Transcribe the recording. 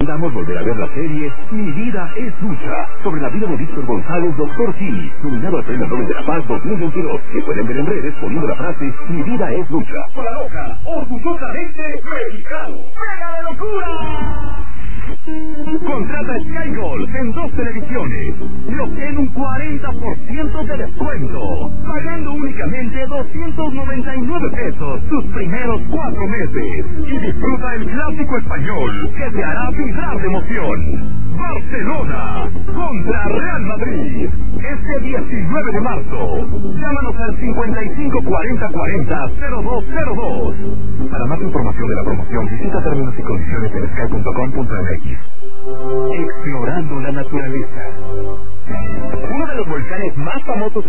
recomendamos volver a ver la serie Mi Vida es Lucha, sobre la vida de Víctor González, Dr. Simi, nominado al Premio Nobel de la Paz 2022, que pueden ver en redes poniendo la frase Mi Vida es Lucha. Para loca, orgullosamente mexicano. ¡Pega de locura! Contrata Sky Gold en 2 televisiones y obtén un 40% de descuento, pagando únicamente 299 pesos sus primeros 4 meses, y disfruta el clásico español que te hará vibrar de emoción. Barcelona contra Real Madrid, este 19 de marzo. Llámanos al 55 40 40 0202. Para más información de la promoción, visita términos y condiciones en sky.com.mx. Explorando la naturaleza. Uno de los volcanes más famosos